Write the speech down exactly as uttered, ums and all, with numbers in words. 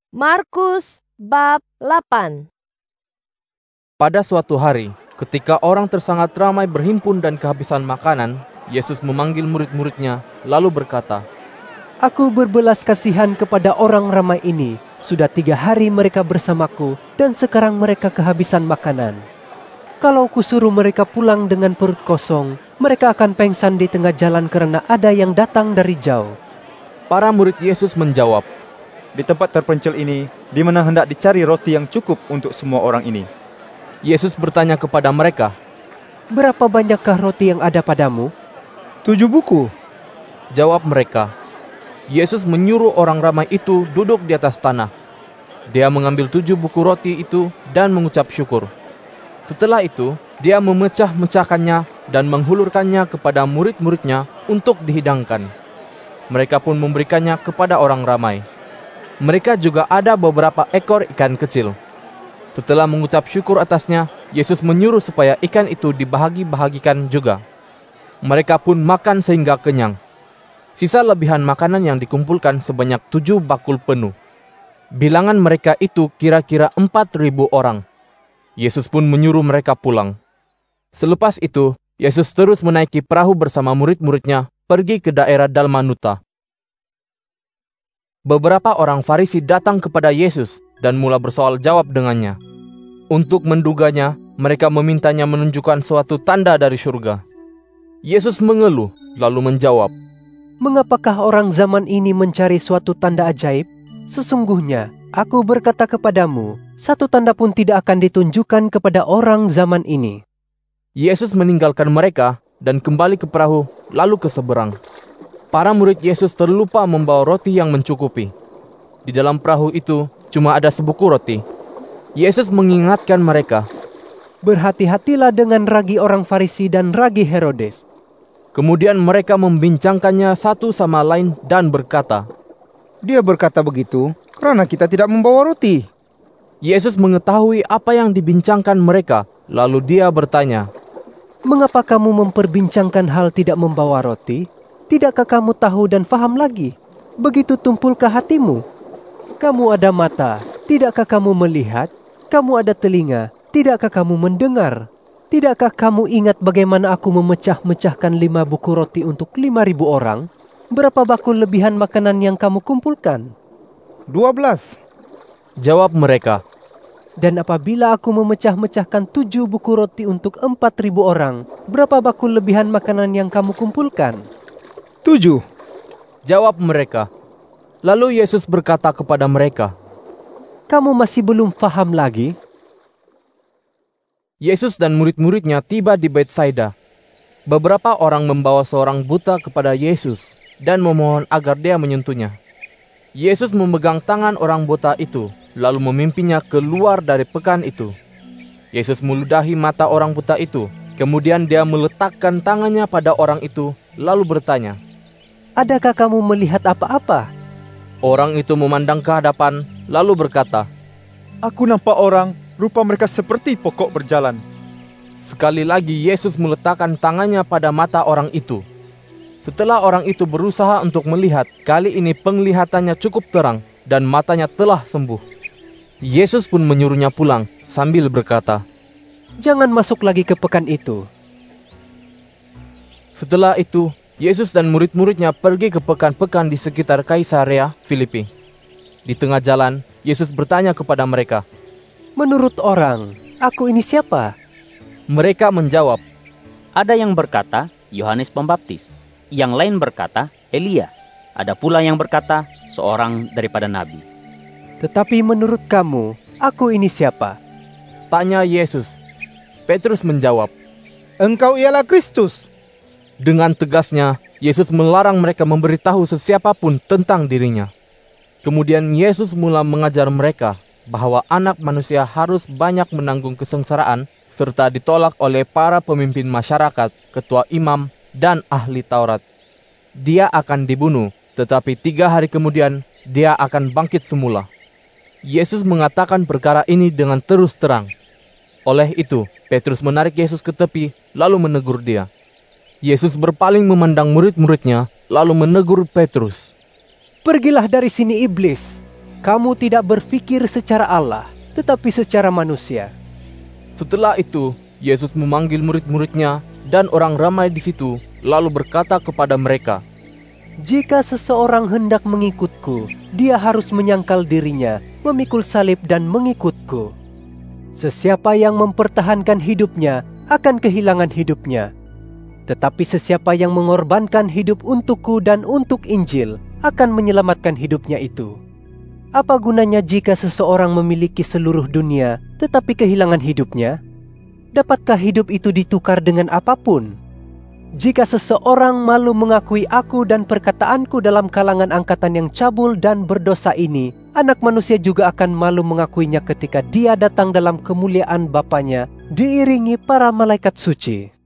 Markus bab delapan. Pada suatu hari, ketika orang tersangat ramai berhimpun dan kehabisan makanan, Yesus memanggil murid-muridnya, lalu berkata, Aku berbelas kasihan kepada orang ramai ini. Sudah tiga hari mereka bersamaku, dan sekarang mereka kehabisan makanan. Kalau kusuruh mereka pulang dengan perut kosong, mereka akan pengsan di tengah jalan karena ada yang datang dari jauh. Para murid Yesus menjawab, Di tempat terpencil ini, di mana hendak dicari roti yang cukup untuk semua orang ini? Yesus bertanya kepada mereka, Berapa banyakkah roti yang ada padamu? Tujuh buku. Jawab mereka. Yesus menyuruh orang ramai itu duduk di atas tanah. Dia mengambil tujuh buku roti itu dan mengucap syukur. Setelah itu, dia memecah-mecahkannya dan menghulurkannya kepada murid-muridnya untuk dihidangkan. Mereka pun memberikannya kepada orang ramai. Mereka juga ada beberapa ekor ikan kecil. Setelah mengucap syukur atasnya, Yesus menyuruh supaya ikan itu dibahagi-bahagikan juga. Mereka pun makan sehingga kenyang. Sisa lebihan makanan yang dikumpulkan sebanyak tujuh bakul penuh. Bilangan mereka itu kira-kira empat ribu orang. Yesus pun menyuruh mereka pulang. Selepas itu, Yesus terus menaiki perahu bersama murid-muridnya pergi ke daerah Dalmanuta. Beberapa orang Farisi datang kepada Yesus dan mula bersoal jawab dengannya. Untuk menduganya, mereka memintanya menunjukkan suatu tanda dari surga. Yesus mengeluh, lalu menjawab, Mengapakah orang zaman ini mencari suatu tanda ajaib? Sesungguhnya, aku berkata kepadamu, satu tanda pun tidak akan ditunjukkan kepada orang zaman ini. Yesus meninggalkan mereka dan kembali ke perahu, lalu ke seberang. Para murid Yesus terlupa membawa roti yang mencukupi. Di dalam perahu itu cuma ada sebuku roti. Yesus mengingatkan mereka, Berhati-hatilah dengan ragi orang Farisi dan ragi Herodes. Kemudian mereka membincangkannya satu sama lain dan berkata, Dia berkata begitu karena kita tidak membawa roti. Yesus mengetahui apa yang dibincangkan mereka, lalu dia bertanya, Mengapa kamu memperbincangkan hal tidak membawa roti? Tidakkah kamu tahu dan faham lagi? Begitu tumpulkah hatimu? Kamu ada mata, tidakkah kamu melihat? Kamu ada telinga, tidakkah kamu mendengar? Tidakkah kamu ingat bagaimana aku memecah-mecahkan lima buku roti untuk lima ribu orang? Berapa bakul lebihan makanan yang kamu kumpulkan? Dua belas. Jawab mereka. Dan apabila aku memecah-mecahkan tujuh buku roti untuk empat ribu orang, berapa bakul lebihan makanan yang kamu kumpulkan? Tujuh. Jawab mereka. Lalu Yesus berkata kepada mereka, Kamu masih belum faham lagi? Yesus dan murid-muridnya tiba di Betsaida. Beberapa orang membawa seorang buta kepada Yesus dan memohon agar dia menyentuhnya. Yesus memegang tangan orang buta itu, lalu memimpinnya keluar dari pekan itu. Yesus meludahi mata orang buta itu, kemudian dia meletakkan tangannya pada orang itu, lalu bertanya, Adakah kamu melihat apa-apa? Orang itu memandang ke hadapan, lalu berkata, Aku nampak orang, rupa mereka seperti pokok berjalan. Sekali lagi Yesus meletakkan tangannya pada mata orang itu. Setelah orang itu berusaha untuk melihat, kali ini penglihatannya cukup terang dan matanya telah sembuh. Yesus pun menyuruhnya pulang sambil berkata, Jangan masuk lagi ke pekan itu. Setelah itu, Yesus dan murid-muridnya pergi ke pekan-pekan di sekitar Kaisarea Filipi. Di tengah jalan, Yesus bertanya kepada mereka, Menurut orang, aku ini siapa? Mereka menjawab, Ada yang berkata, Yohanes Pembaptis. Yang lain berkata, Elia. Ada pula yang berkata, seorang daripada nabi. Tetapi menurut kamu, aku ini siapa? Tanya Yesus. Petrus menjawab, Engkau ialah Kristus. Dengan tegasnya, Yesus melarang mereka memberitahu sesiapapun tentang dirinya. Kemudian Yesus mula mengajar mereka bahwa anak manusia harus banyak menanggung kesengsaraan serta ditolak oleh para pemimpin masyarakat, ketua imam, dan ahli Taurat. Dia akan dibunuh, tetapi tiga hari kemudian dia akan bangkit semula. Yesus mengatakan perkara ini dengan terus terang. Oleh itu, Petrus menarik Yesus ke tepi, lalu menegur dia. Yesus berpaling memandang murid-muridnya, lalu menegur Petrus. Pergilah dari sini iblis. Kamu tidak berpikir secara Allah, tetapi secara manusia." Setelah itu, Yesus memanggil murid-muridnya dan orang ramai di situ, lalu berkata kepada mereka, "Jika seseorang hendak mengikutku, dia harus menyangkal dirinya, memikul salib dan mengikutku. Sesiapa yang mempertahankan hidupnya akan kehilangan hidupnya. Tetapi sesiapa yang mengorbankan hidup untukku dan untuk Injil akan menyelamatkan hidupnya itu. Apa gunanya jika seseorang memiliki seluruh dunia tetapi kehilangan hidupnya? Dapatkah hidup itu ditukar dengan apapun? Jika seseorang malu mengakui aku dan perkataanku dalam kalangan angkatan yang cabul dan berdosa ini, Anak Manusia juga akan malu mengakuinya ketika dia datang dalam kemuliaan Bapanya, diiringi para malaikat suci."